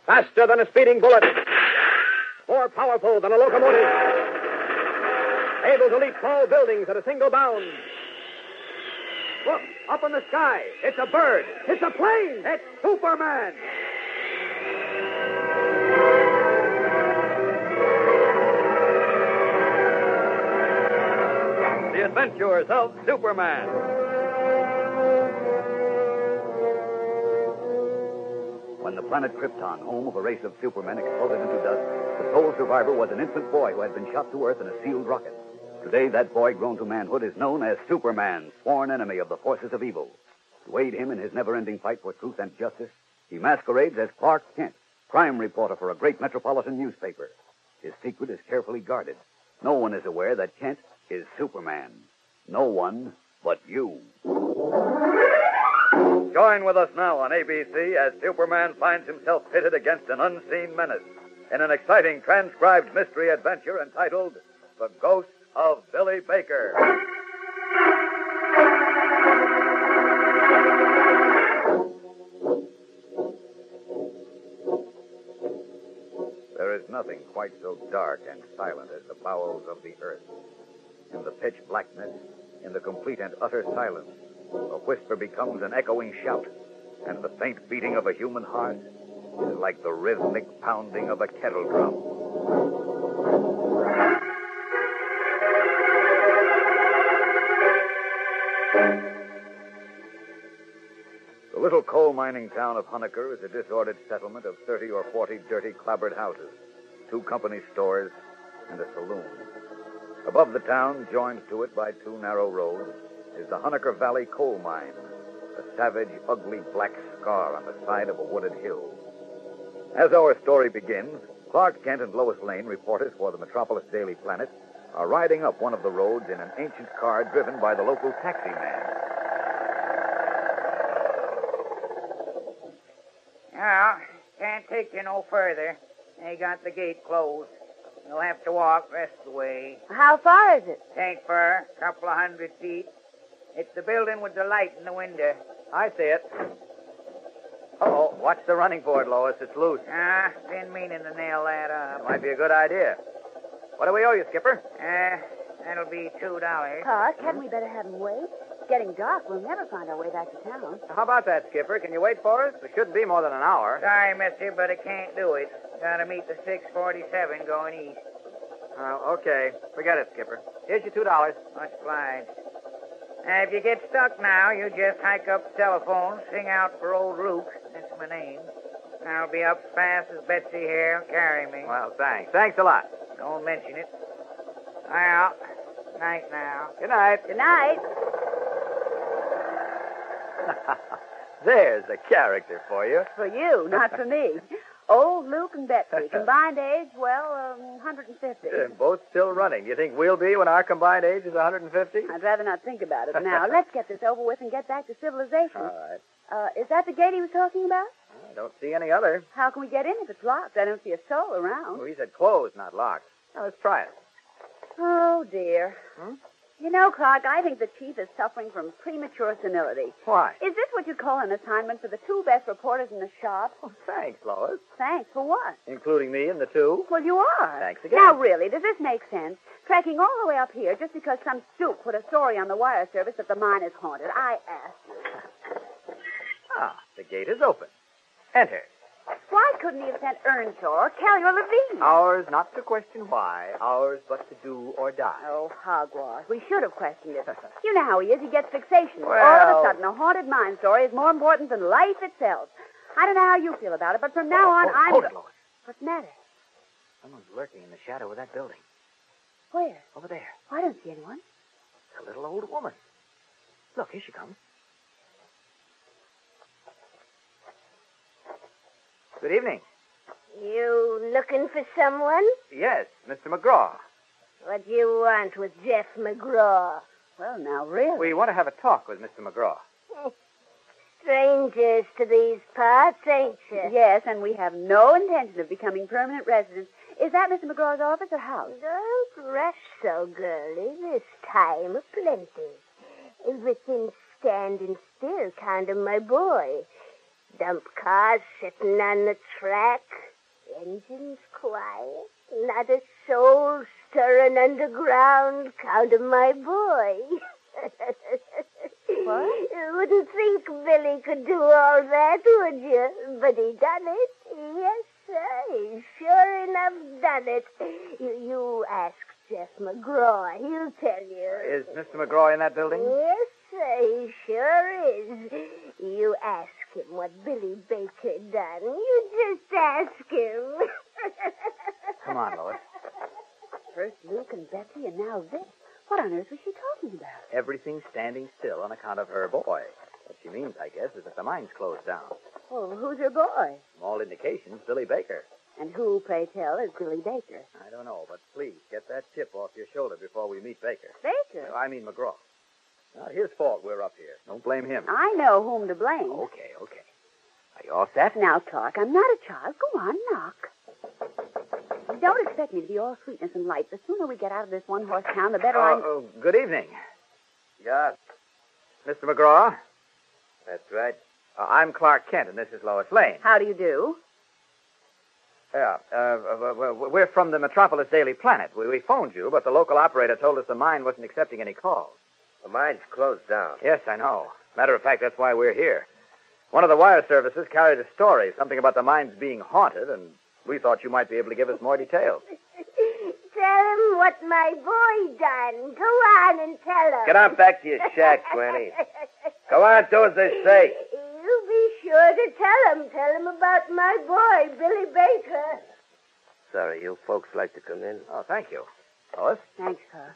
Faster than a speeding bullet. More powerful than a locomotive. Able to leap tall buildings at a single bound. Look, up in the sky. It's a bird. It's a plane. It's Superman. The Adventures of Superman. When the planet Krypton, home of a race of supermen, exploded into dust, the sole survivor was an infant boy who had been shot to Earth in a sealed rocket. Today, that boy, grown to manhood, is known as Superman, sworn enemy of the forces of evil. To aid him in his never-ending fight for truth and justice, he masquerades as Clark Kent, crime reporter for a great metropolitan newspaper. His secret is carefully guarded. No one is aware that Kent is Superman. No one but you. Join with us now on ABC as Superman finds himself pitted against an unseen menace in an exciting transcribed mystery adventure entitled The Ghost of Billy Baker. There is nothing quite so dark and silent as the bowels of the earth. In the pitch blackness, in the complete and utter silence, a whisper becomes an echoing shout, and the faint beating of a human heart is like the rhythmic pounding of a kettle drum. The little coal mining town of Honaker is a disordered settlement of 30 or 40 dirty, clapboard houses, 2 company stores, and a saloon. Above the town, joined to it by 2 narrow roads, is the Honaker Valley coal mine, a savage, ugly black scar on the side of a wooded hill. As our story begins, Clark Kent and Lois Lane, reporters for the Metropolis Daily Planet, are riding up one of the roads in an ancient car driven by the local taxi man. Well, can't take you no further. They got the gate closed. You'll have to walk the rest of the way. How far is it? Ain't far, a couple of 100 feet. It's the building with the light in the window. I see it. Uh-oh, watch the running board, Lois. It's loose. Been meaning to nail that up. Might be a good idea. What do we owe you, Skipper? That'll be $2. Clark, hadn't we better have him wait? It's getting dark. We'll never find our way back to town. How about that, Skipper? Can you wait for us? It shouldn't be more than an hour. Sorry, mister, but I can't do it. Gotta meet the 647 going east. Oh, okay. Forget it, Skipper. Here's your $2. Much obliged. If you get stuck now, you just hike up the telephone, sing out for old Rook. That's my name. I'll be up as fast as Betsy here will carry me. Well, thanks. Thanks a lot. Don't mention it. Well, night now. Good night. Good night. There's a character for you. For you, not for me. Old Luke and Betsy. Combined age, 150. Both still running. You think we'll be when our combined age is 150? I'd rather not think about it now. Let's get this over with and get back to civilization. All right. Is that the gate he was talking about? I don't see any other. How can we get in if it's locked? I don't see a soul around. Oh, he said closed, not locked. Now, let's try it. Oh, dear. You know, Clark, I think the chief is suffering from premature senility. Why? Is this what you call an assignment for the 2 best reporters in the shop? Oh, thanks, Lois. Thanks. For what? Including me and the 2. Well, you are. Thanks again. Now, really, does this make sense? Trekking all the way up here just because some stoop put a story on the wire service that the mine is haunted. I ask you. The gate is open. Enter. Why couldn't he have sent Earnshaw or Kelly or Levine? Ours not to question why, ours but to do or die. Oh, hogwash. We should have questioned it. You know how he is. He gets fixation. Well... All of a sudden, a haunted mine story is more important than life itself. I don't know how you feel about it, but from now on, I'm... Hold it, Lois. What's the matter? Someone's lurking in the shadow of that building. Where? Over there. I don't see anyone. It's a little old woman. Look, here she comes. Good evening. You looking for someone? Yes, Mr. McGraw. What do you want with Jeff McGraw? Well, now, really. We want to have a talk with Mr. McGraw. Strangers to these parts, ain't you? Yes, and we have no intention of becoming permanent residents. Is that Mr. McGraw's office or house? Don't rush so, girlie. This time aplenty. Everything's standing still, kind of, my boy. Dump car sitting on the track. Engines quiet. Not a soul stirring underground. Counting my boy. What? You wouldn't think Billy could do all that, would you? But he done it. Yes, sir. He sure enough done it. You ask Jeff McGraw. He'll tell you. Is Mr. McGraw in that building? Yes, sir. He sure is. You ask him what Billy Baker done. You just ask him. Come on, Lois. First Luke and Betsy, and now this. What on earth was she talking about? Everything's standing still on account of her boy. What she means, I guess, is that the mine's closed down. Oh, who's her boy? From all indications, Billy Baker. And who, pray tell, is Billy Baker? I don't know, but please get that chip off your shoulder before we meet Baker. Baker? No, I mean McGraw. Not his fault we're up here. Don't blame him. I know whom to blame. Okay. Are you all set? Now, talk. I'm not a child. Go on, knock. Don't expect me to be all sweetness and light. The sooner we get out of this one-horse town, the better Good evening. Yeah, Mr. McGraw. that's right. I'm Clark Kent, and this is Lois Lane. How do you do? Yeah, we're from the Metropolis Daily Planet. We phoned you, but the local operator told us the mine wasn't accepting any calls. The mine's closed down. Yes, I know. Matter of fact, that's why we're here. One of the wire services carried a story, something about the mines being haunted, and we thought you might be able to give us more details. Tell him what my boy done. Go on and tell him. Get on back to your shack, Granny. Go on, do as they say. You be sure to tell him. Tell him about my boy, Billy Baker. Sorry, you folks like to come in? Oh, thank you. Lois? Thanks, sir.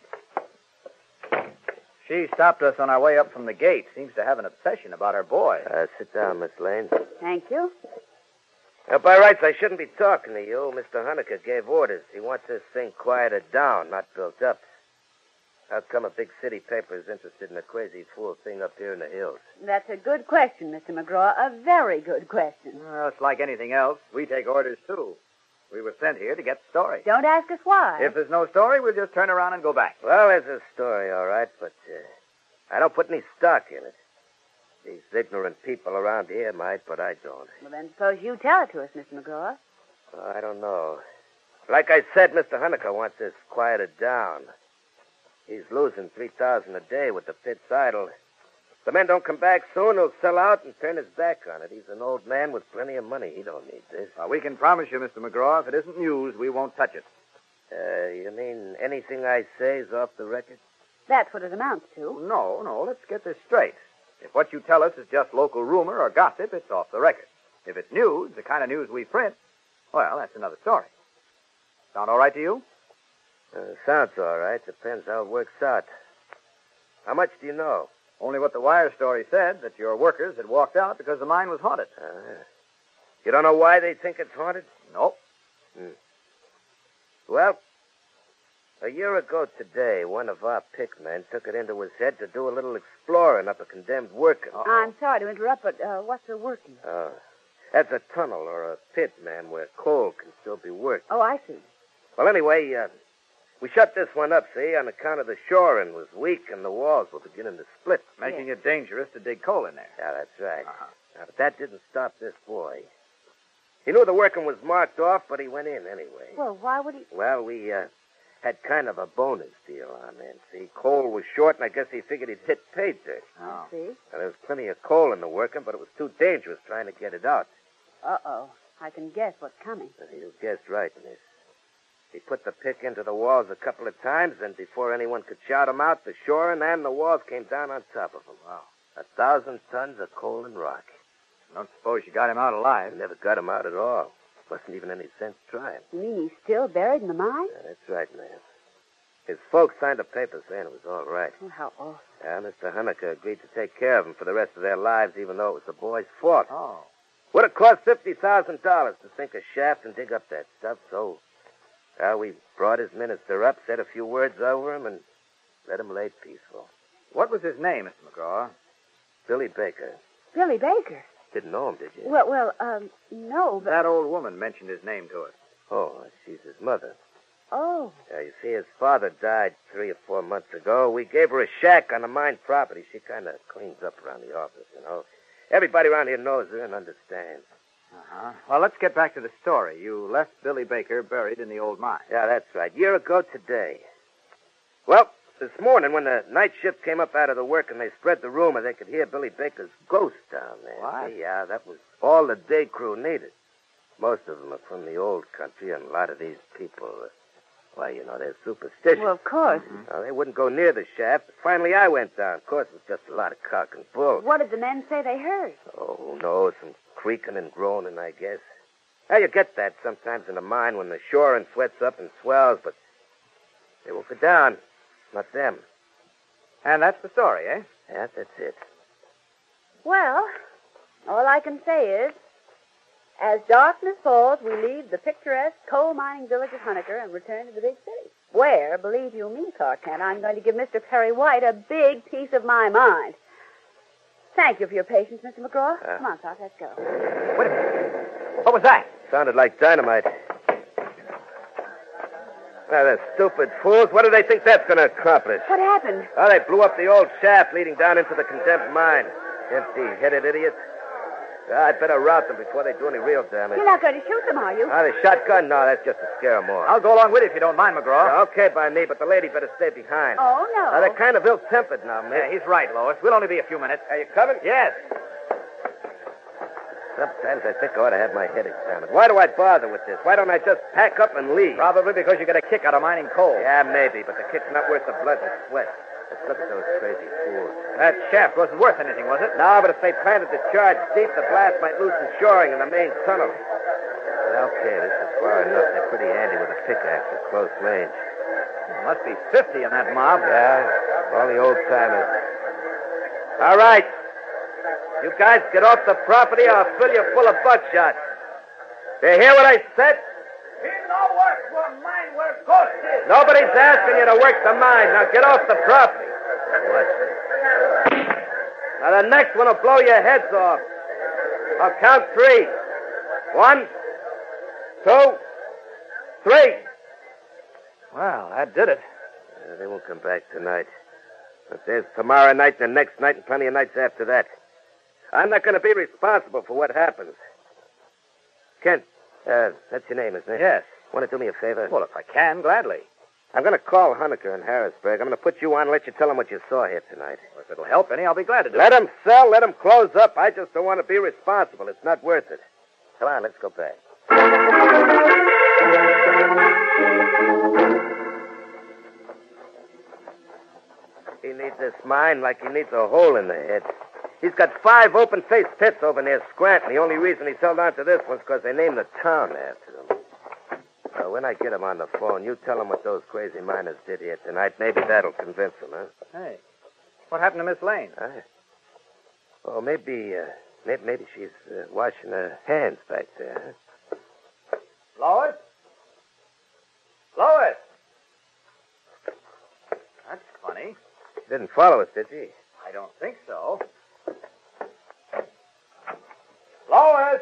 She stopped us on our way up from the gate. Seems to have an obsession about her boy. Sit down, Miss Lane. Thank you. By rights, I shouldn't be talking to you. Mr. Honecker gave orders. He wants this thing quieted down, not built up. How come a big city paper is interested in a crazy fool thing up here in the hills? That's a good question, Mr. McGraw. A very good question. Well, it's like anything else. We take orders, too. We were sent here to get the story. Don't ask us why. If there's no story, we'll just turn around and go back. Well, there's a story, all right, but I don't put any stock in it. These ignorant people around here might, but I don't. Well, then suppose you tell it to us, Mr. McGraw. I don't know. Like I said, Mr. Honecker wants this quieted down. He's losing $3,000 a day with the pits idle. If the men don't come back soon, he'll sell out and turn his back on it. He's an old man with plenty of money. He don't need this. We can promise you, Mr. McGraw, if it isn't news, we won't touch it. You mean anything I say is off the record? That's what it amounts to. No, let's get this straight. If what you tell us is just local rumor or gossip, it's off the record. If it's news, the kind of news we print, well, that's another story. Sound all right to you? Sounds all right. Depends how it works out. How much do you know? Only what the wire story said, that your workers had walked out because the mine was haunted. You don't know why they think it's haunted? Nope. Well, a year ago today, one of our pickmen took it into his head to do a little exploring up a condemned working. I'm sorry to interrupt, but what's the working? That's a tunnel or a pit, man, where coal can still be worked. Oh, I see. Well, anyway, we shut this one up, see, on account of the shoring was weak and the walls were beginning to split. Making it dangerous to dig coal in there. Yeah, that's right. But that didn't stop this boy. He knew the working was marked off, but he went in anyway. Well, why would he? Well, we had kind of a bonus deal on then, see. Coal was short, and I guess he figured he'd hit pay dirt. I see. Now, there was plenty of coal in the working, but it was too dangerous trying to get it out. Uh-oh. I can guess what's coming. You guessed right, miss. He put the pick into the walls a couple of times, and before anyone could shout him out, the shoring and the walls came down on top of him. Wow. 1,000 tons of coal and rock. Don't suppose you got him out alive. I never got him out at all. Wasn't even any sense trying. You mean he's still buried in the mine? Yeah, that's right, ma'am. His folks signed a paper saying it was all right. Oh, how awful. Yeah, Mr. Honecker agreed to take care of him for the rest of their lives, even though it was the boy's fault. Oh. Would have cost $50,000 to sink a shaft and dig up that stuff, so we brought his minister up, said a few words over him, and let him lay peaceful. What was his name, Mr. McGraw? Billy Baker. Billy Baker? Didn't know him, did you? Well, no, but... That old woman mentioned his name to us. Oh, she's his mother. Oh. Yeah, you see, his father died 3 or 4 months ago. We gave her a shack on the mine property. She kind of cleans up around the office, you know. Everybody around here knows her and understands. Uh-huh. Well, let's get back to the story. You left Billy Baker buried in the old mine. Yeah, that's right. Year ago today. Well, this morning when the night shift came up out of the work and they spread the rumor, they could hear Billy Baker's ghost down there. What? Yeah, that was all the day crew needed. Most of them are from the old country, and a lot of these people, well, you know, they're superstitious. Well, of course. Well, they wouldn't go near the shaft. Finally, I went down. Of course, it was just a lot of cock and bull. What did the men say they heard? Oh, who knows? Some creaking and groaning, I guess. Now, you get that sometimes in the mine when the shoring sweats up and swells, but they won't go down. Not them. And that's the story, eh? Yeah, that's it. Well, all I can say is, as darkness falls, we leave the picturesque coal mining village of Hunniker and return to the big city, where, believe you me, Clark Kent, I'm going to give Mr. Perry White a big piece of my mind. Thank you for your patience, Mr. McGraw. Come on, Clark, let's go. Wait a minute. What was that? Sounded like dynamite. Now, the stupid fools. What do they think that's going to accomplish? What happened? Oh, they blew up the old shaft leading down into the condemned mine. Empty-headed idiots. I'd better rout them before they do any real damage. You're not going to shoot them, are you? The shotgun? No, that's just to scare them off. I'll go along with you if you don't mind, McGraw. Yeah, okay by me, but the lady better stay behind. Oh, no. They're kind of ill-tempered now, Yeah, miss. he's right, Lois. We'll only be a few minutes. Are you coming? Yes. Sometimes I think I ought to have my head examined. Why do I bother with this? Why don't I just pack up and leave? Probably because you get a kick out of mining coal. Yeah, maybe, but the kick's not worth the blood and sweat. Let's look at those crazy fools. That shaft wasn't worth anything, was it? No, but if they planted the charge deep, the blast might loosen shoring in the main tunnel. Well, okay, this is far enough. They're pretty handy with a pickaxe at close range. Must be 50 in that mob. Yeah, all the old-timers. All right. You guys get off the property or I'll fill you full of buckshot. You hear what I said? Nobody's asking you to work the mine. Now get off the property. Now the next one will blow your heads off. I'll count 3. 1, 2, 3. Well, that did it. They won't come back tonight. But there's tomorrow night and the next night and plenty of nights after that. I'm not going to be responsible for what happens. Kent, that's your name, isn't it? Yes. Want to do me a favor? Well, if I can, gladly. I'm going to call Hunniker in Harrisburg. I'm going to put you on and let you tell him what you saw here tonight. Well, if it'll help any, I'll be glad to do Let it. him sell, let him close up. I just don't want to be responsible. It's not worth it. Come on, let's go back. He needs this mine like he needs a hole in the head. He's got 5 open-faced pits over near Scranton. The only reason he's held on to this one's because they named the town after him. When I get him on the phone, you tell him what those crazy miners did here tonight. Maybe that'll convince him, huh? Hey, what happened to Miss Lane? Oh, maybe she's washing her hands back there, huh? Lois? Lois! That's funny. Didn't follow us, did she? I don't think so. Lois!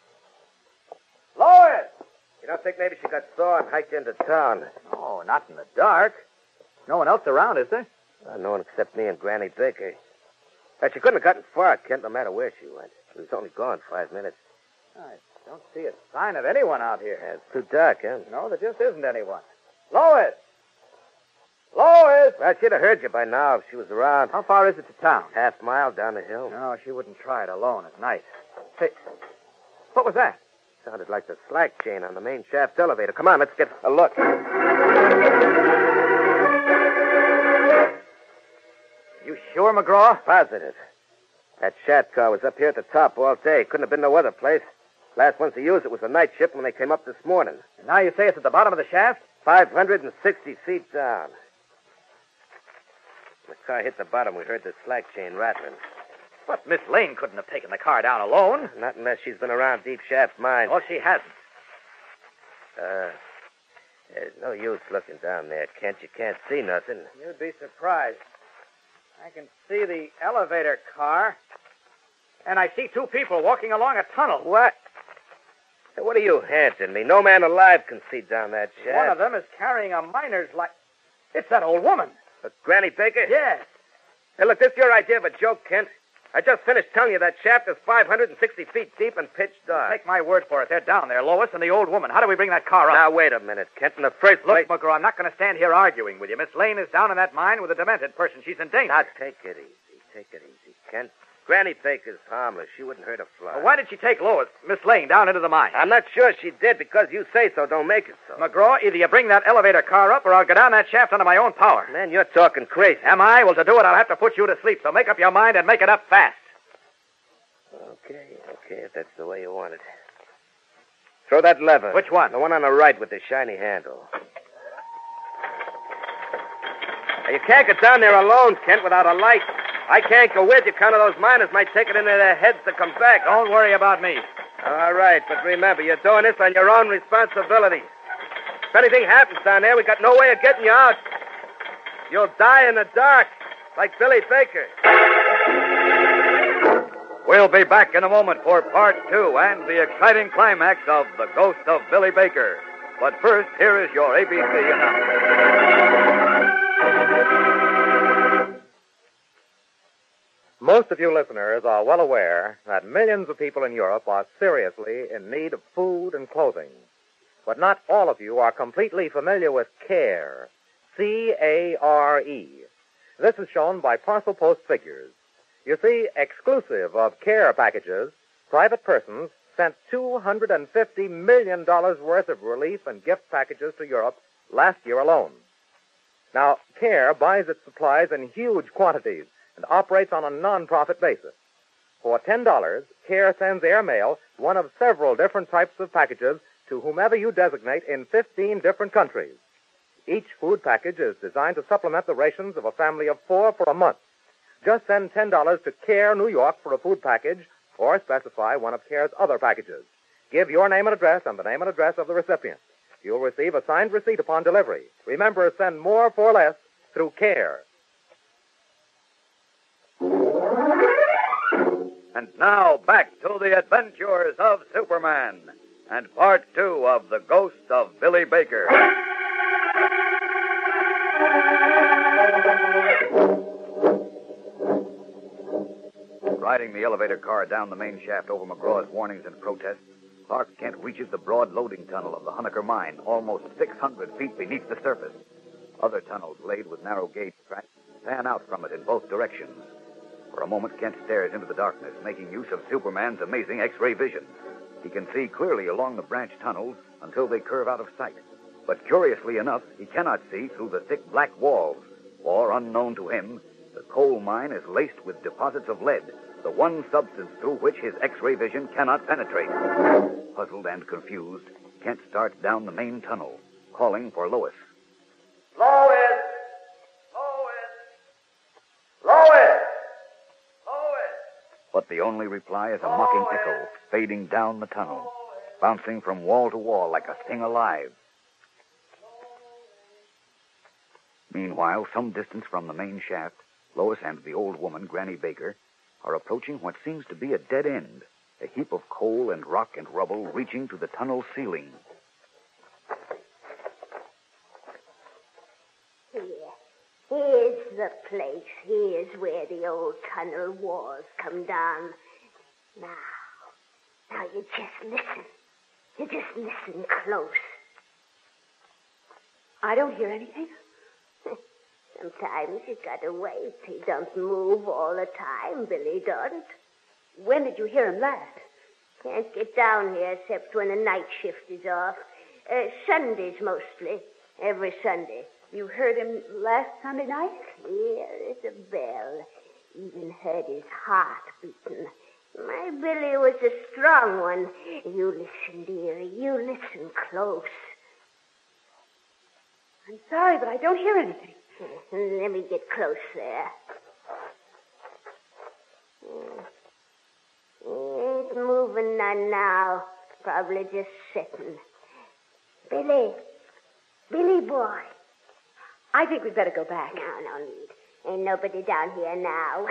Lois! You don't think maybe she got sore and hiked into town? Oh, not in the dark. No one else around, is there? No one except me and Granny Baker. She couldn't have gotten far, Kent, no matter where she went. She was only gone 5 minutes. I don't see a sign of anyone out here. Yeah, it's too dark, huh? No, there just isn't anyone. Lois! Lois! Well, she'd have heard you by now if she was around. How far is it to town? Half mile down the hill. No, she wouldn't try it alone at night. Hey, what was that? Sounded like the slack chain on the main shaft elevator. Come on, let's get a look. You sure, McGraw? Positive. That shaft car was up here at the top all day. Couldn't have been no other place. Last ones to use it was the night shift when they came up this morning. And now you say it's at the bottom of the shaft? 560 feet down. When the car hit the bottom, we heard the slack chain rattling. But Miss Lane couldn't have taken the car down alone. Not unless she's been around deep shaft mines. Well, she hasn't. There's no use looking down there, Kent. You can't see nothing. You'd be surprised. I can see the elevator car, and I see 2 people walking along a tunnel. What? Hey, what are you handing me? No man alive can see down that shaft. One of them is carrying a miner's light. It's that old woman. Granny Baker? Yes. Hey, look, this your idea of a joke, Kent? I just finished telling you that shaft is 560 feet deep and pitch dark. Take my word for it. They're down there, Lois and the old woman. How do we bring that car up? Now, wait a minute, Kent. In the first place... Look, McGraw, I'm not going to stand here arguing with you. Miss Lane is down in that mine with a demented person. She's in danger. Now, take it easy. Take it easy, Kent. Granny Baker's harmless. She wouldn't hurt a fly. Well, why did she take Lois, Miss Lane, down into the mine? I'm not sure she did because you say so. Don't make it so. McGraw, either you bring that elevator car up or I'll go down that shaft under my own power. Man, you're talking crazy. Am I? Well, to do it, I'll have to put you to sleep. So make up your mind and make it up fast. Okay, if that's the way you want it. Throw that lever. Which one? The one on the right with the shiny handle. Now, you can't get down there alone, Kent, without a light. I can't go with you. Count of those miners might take it into their heads to come back. Don't worry about me. All right, but remember, you're doing this on your own responsibility. If anything happens down there, we got no way of getting you out. You'll die in the dark, like Billy Baker. We'll be back in a moment for part 2 and the exciting climax of The Ghost of Billy Baker. But first, here is your ABC announcement. Most of you listeners are well aware that millions of people in Europe are seriously in need of food and clothing. But not all of you are completely familiar with CARE. C-A-R-E. This is shown by parcel post figures. You see, exclusive of CARE packages, private persons sent $250 million worth of relief and gift packages to Europe last year alone. Now, CARE buys its supplies in huge quantities and operates on a non-profit basis. For $10, CARE sends airmail one of several different types of packages to whomever you designate in 15 different countries. Each food package is designed to supplement the rations of a family of 4 for a month. Just send $10 to CARE New York for a food package or specify one of CARE's other packages. Give your name and address and the name and address of the recipient. You'll receive a signed receipt upon delivery. Remember, send more for less through CARE. And now, back to the adventures of Superman and part 2 of The Ghost of Billy Baker. Riding the elevator car down the main shaft over McGraw's warnings and protests, Clark Kent reaches the broad loading tunnel of the Honaker mine, almost 600 feet beneath the surface. Other tunnels laid with narrow gauge tracks fan out from it in both directions. For a moment, Kent stares into the darkness, making use of Superman's amazing X-ray vision. He can see clearly along the branch tunnels until they curve out of sight. But curiously enough, he cannot see through the thick black walls, for, unknown to him, the coal mine is laced with deposits of lead, the one substance through which his X-ray vision cannot penetrate. Puzzled and confused, Kent starts down the main tunnel, calling for Lois. Lois! Lois! Lois! Lois! But the only reply is a mocking echo, fading down the tunnel, bouncing from wall to wall like a thing alive. Meanwhile, some distance from the main shaft, Lois and the old woman, Granny Baker, are approaching what seems to be a dead end, a heap of coal and rock and rubble reaching to the tunnel ceiling. Here's the place. Here's where the old tunnel walls come down. Now you just listen. You just listen close. I don't hear anything. Sometimes you gotta wait. He don't move all the time, Billy don't. When did you hear him last? Can't get down here except when the night shift is off. Sundays mostly. Every Sunday. You heard him last Sunday night? Clear as a bell. Even heard his heart beating. My Billy was a strong one. You listen, dearie. You listen close. I'm sorry, but I don't hear anything. Let me get close there. Ain't moving none now. Probably just sitting. Billy boy. I think we'd better go back. No need. Ain't nobody down here now.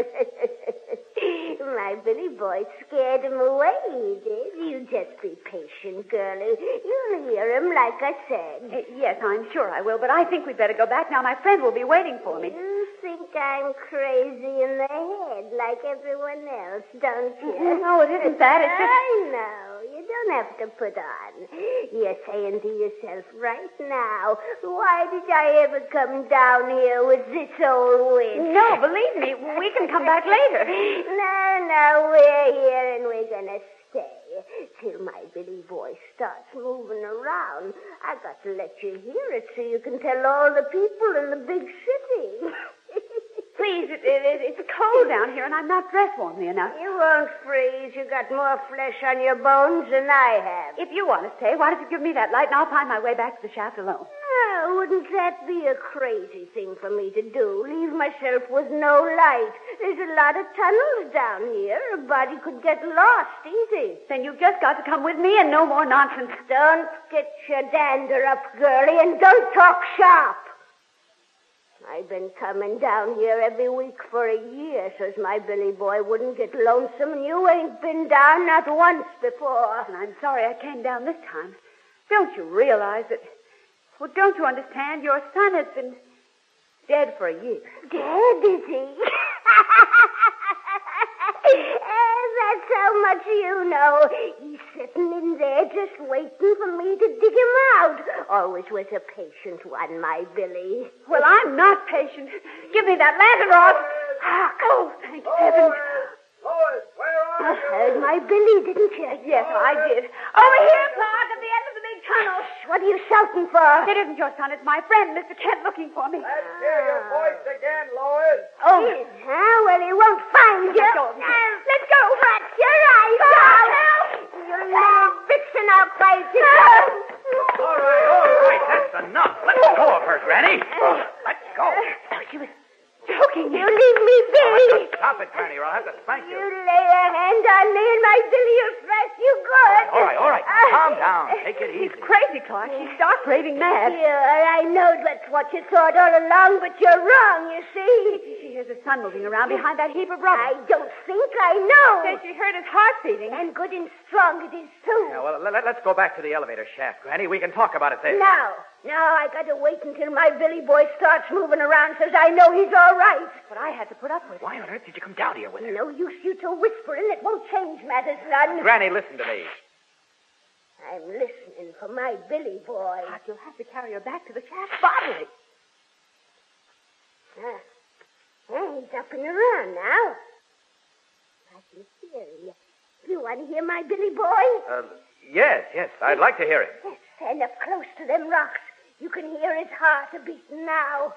My Billy boy scared him away, he did. You just be patient, girlie. You'll hear him, like I said. Yes, I'm sure I will, but I think we'd better go back now. My friend will be waiting for me. You think I'm crazy in the head like everyone else, don't you? No, it isn't that. It's just... I know. You don't have to put on. You're saying to yourself right now, why did I ever come down here with this old witch? No, believe me, we can come back later. No, we're here and we're going to stay till my Billy boy starts moving around. I got to let you hear it so you can tell all the people in the big city. Please, it's cold down here, and I'm not dressed warmly enough. You won't freeze. You got more flesh on your bones than I have. If you want to stay, why don't you give me that light, and I'll find my way back to the shaft alone. Oh, wouldn't that be a crazy thing for me to do? Leave myself with no light. There's a lot of tunnels down here. A body could get lost easy. Then you've just got to come with me and no more nonsense. Don't get your dander up, girlie, and don't talk sharp. I've been coming down here every week for a year so's my Billy boy wouldn't get lonesome, and you ain't been down not once before. And I'm sorry I came down this time. Don't you realize that... Well, don't you understand? Your son has been dead for a year. Dead, is he? That's how much you know. He's sitting in there just waiting for me to dig him out. Always was a patient one, my Billy. Well, I'm not patient. Give me that lantern, Ross. Oh, thank heaven. Lois, where are You heard my Billy, didn't you? Yes, I did. Over here, Clark, at the end of the big tunnel. What are you shouting for? It isn't your son. It's my friend, Mr. Kent, looking for me. Let's hear your voice again, Lois. Oh. Huh? Well, he won't find you. Let's go. Let's go. Shut your eyes out. Help. You little vixen, I'll fight you. All right. That's enough. Let go of her, Granny. Let go. She was choking me. You leave me be. Stop it, Granny, or I'll have to spank You you. lay a hand on me and my Billy will thrash you good. All right. Calm down. Take it easy. She's crazy, Clark. She's stark raving mad. Yeah, I know that's what you thought all along, but you're wrong, you see. She hears her son moving around behind that heap of rubble. I don't think I know. Says she heard his heart beating. And good and strong it is, too. Yeah, well, let's go back to the elevator shaft, Granny. We can talk about it there. No, I got to wait until my Billy boy starts moving around so I know he's all right. But I had to put up with it. Why on earth did you come down here with her? No use you two whispering. It won't change matters none. Granny, listen to me. I'm listening for my Billy boy. Clark, you'll have to carry her back to the shaft bodily. He's up and around now. I can hear him. You want to hear my Billy boy? Yes. I'd like to hear it. Yes, stand up close to them rocks. You can hear his heart a-beating now.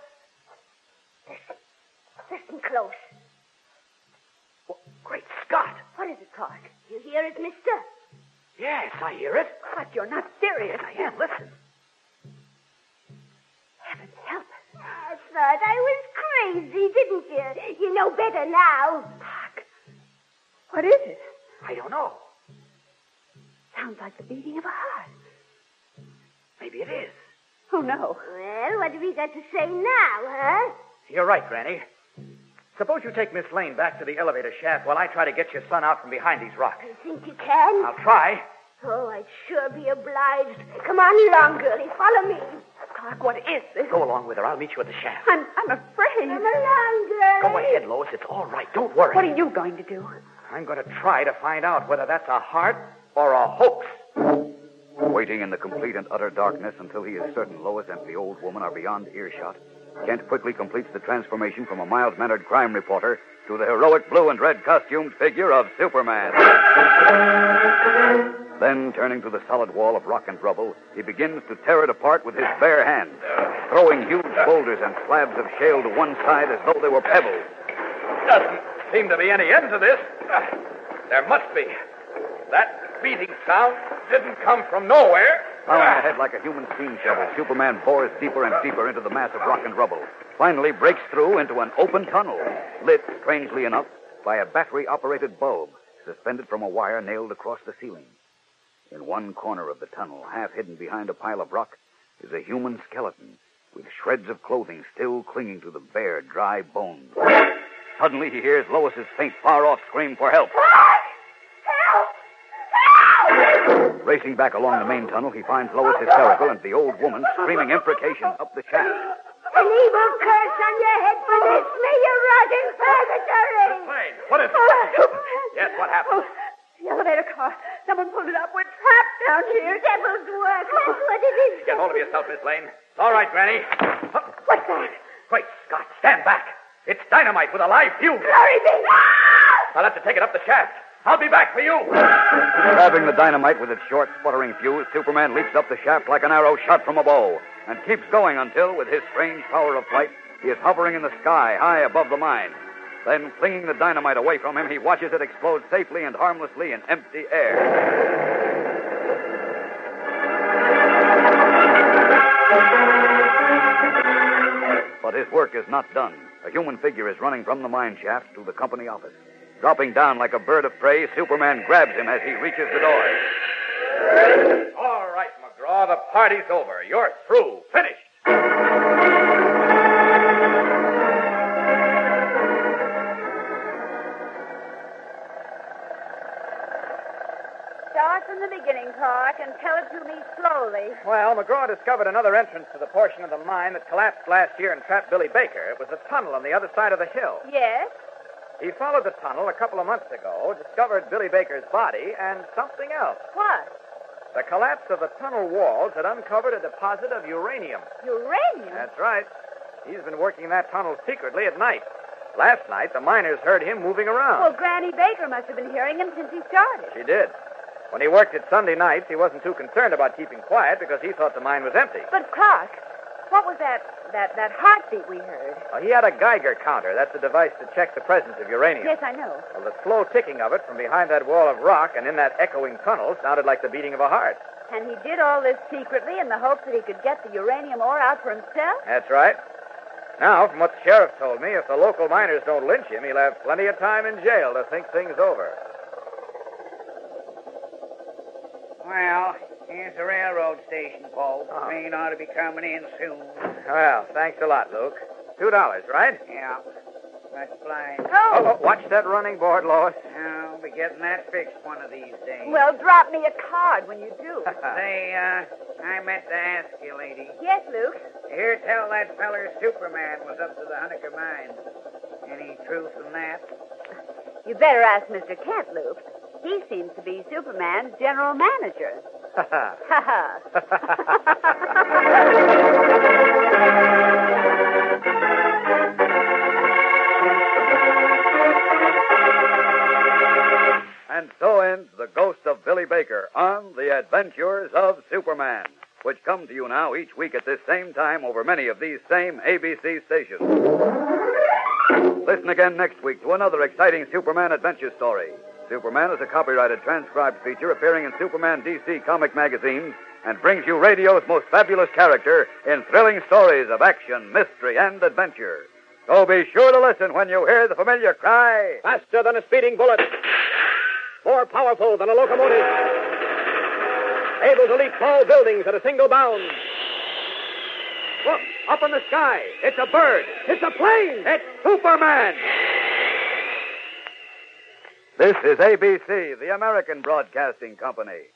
Listen close. Well, great Scott. What is it, Clark? You hear it, mister? Yes, I hear it. Clark, you're not serious. I am. Listen. Heavens help us. I thought I was crazy, didn't you? You know better now. Clark, what is it? I don't know. Sounds like the beating of a heart. Maybe it is. Oh, no. Well, what have you got to say now, huh? You're right, Granny. Suppose you take Miss Lane back to the elevator shaft while I try to get your son out from behind these rocks. You think you can? I'll try. Oh, I'd sure be obliged. Come on along, girlie. Follow me. Clark, what is this? Go along with her. I'll meet you at the shaft. I'm afraid. Come along, girlie. Go ahead, Lois. It's all right. Don't worry. What are you going to do? I'm going to try to find out whether that's a heart or a hoax. Waiting in the complete and utter darkness until he is certain Lois and the old woman are beyond earshot, Kent quickly completes the transformation from a mild-mannered crime reporter to the heroic blue and red costumed figure of Superman. Then, turning to the solid wall of rock and rubble, he begins to tear it apart with his bare hands, throwing huge boulders and slabs of shale to one side as though they were pebbles. Doesn't seem to be any end to this. There must be. That beating sound didn't come from nowhere. Plowing ahead like a human steam shovel, Superman bores deeper and deeper into the mass of rock and rubble, finally breaks through into an open tunnel, lit, strangely enough, by a battery-operated bulb suspended from a wire nailed across the ceiling. In one corner of the tunnel, half hidden behind a pile of rock, is a human skeleton with shreds of clothing still clinging to the bare, dry bones. Suddenly, he hears Lois's faint, far-off scream for help. Racing back along the main tunnel, he finds Lois hysterical and the old woman screaming imprecations up the shaft. An evil curse on your head for this, may you rot in purgatory. Miss Lane, what is it? Yes, what happened? The elevator car. Someone pulled it up. We're trapped down here. Devil's work, that's what it is. Get hold of yourself, Miss Lane. It's all right, Granny. What's that? Great Scott, stand back. It's dynamite with a live fuse. Glory be! I'll have to take it up the shaft. I'll be back for you. Grabbing the dynamite with its short, sputtering fuse, Superman leaps up the shaft like an arrow shot from a bow and keeps going until, with his strange power of flight, he is hovering in the sky high above the mine. Then, flinging the dynamite away from him, he watches it explode safely and harmlessly in empty air. But his work is not done. A human figure is running from the mine shaft to the company office. Dropping down like a bird of prey, Superman grabs him as he reaches the door. All right, McGraw, the party's over. You're through. Finished. Start from the beginning, Clark, and tell it to me slowly. Well, McGraw discovered another entrance to the portion of the mine that collapsed last year and trapped Billy Baker. It was a tunnel on the other side of the hill. Yes? He followed the tunnel a couple of months ago, discovered Billy Baker's body, and something else. What? The collapse of the tunnel walls had uncovered a deposit of uranium. Uranium? That's right. He's been working that tunnel secretly at night. Last night, the miners heard him moving around. Well, Granny Baker must have been hearing him since he started. She did. When he worked it Sunday nights, he wasn't too concerned about keeping quiet because he thought the mine was empty. But, Clark, what was that heartbeat we heard? Well, he had a Geiger counter. That's a device to check the presence of uranium. Yes, I know. Well, the slow ticking of it from behind that wall of rock and in that echoing tunnel sounded like the beating of a heart. And he did all this secretly in the hope that he could get the uranium ore out for himself? That's right. Now, from what the sheriff told me, if the local miners don't lynch him, he'll have plenty of time in jail to think things over. Well, here's the railroad station, folks. Train ought to be coming in soon. Well, thanks a lot, Luke. $2, right? Yeah. That's fine. Oh, watch that running board, Lois. I'll be getting that fixed one of these days. Well, drop me a card when you do. Say, I meant to ask you, lady. Yes, Luke? Here, tell that feller Superman was up to the Honecker mine. Any truth in that? You better ask Mr. Kent, Luke. He seems to be Superman's general manager. Ha ha. And so ends The Ghost of Billy Baker on The Adventures of Superman, which come to you now each week at this same time over many of these same ABC stations. Listen again next week to another exciting Superman adventure story. Superman is a copyrighted transcribed feature appearing in Superman DC comic magazines and brings you radio's most fabulous character in thrilling stories of action, mystery, and adventure. So be sure to listen when you hear the familiar cry. Faster than a speeding bullet. More powerful than a locomotive. Able to leap tall buildings at a single bound. Look, up in the sky. It's a bird. It's a plane. It's Superman. This is ABC, the American Broadcasting Company.